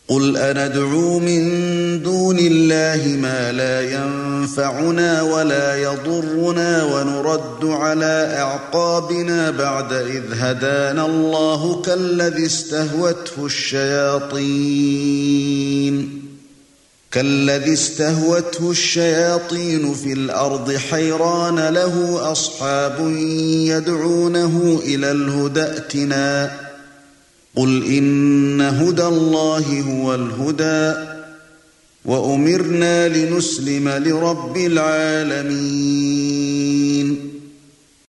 قُلْ أَنَدْعُو مِن دُونِ اللَّهِ مَا لَا يَنفَعُنَا وَلَا يَضُرُّنَا وَنُرَدُّ عَلَى أَعْقَابِنَا بَعْدَ إِذْ هَدَانَا اللَّهُ كَالَّذِي اسْتَهْوَتْهُ الشَّيَاطِينُ فِي الْأَرْضِ حَيْرَانَ لَهُ أَصْحَابٌ يَدْعُونَهُ إِلَى الْهُدَى ائْتِنَا قُلْ إِنَّ هُدَى اللَّهِ هُوَ الْهُدَى وَأُمِرْنَا لِنُسْلِمَ لِرَبِّ الْعَالَمِينَ